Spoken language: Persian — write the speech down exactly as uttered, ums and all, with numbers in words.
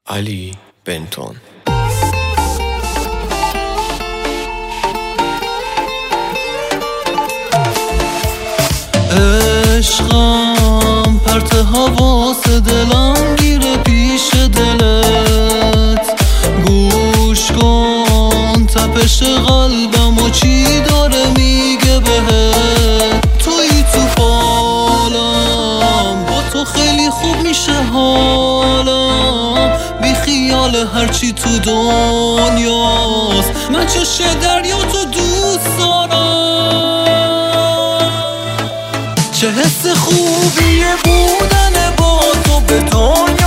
علی بنتون. عشقم پرت حواس دلم گیره پیش دلت، گوش کن تپش قلبم و چی داره میگه بهت. توی تو بالم با تو خیلی خوب میشه حالم، بی خیال هرچی تو دنیاست، من چشه دریا تو دوست دارم. چه حس خوبیه بودن با تو به دنیا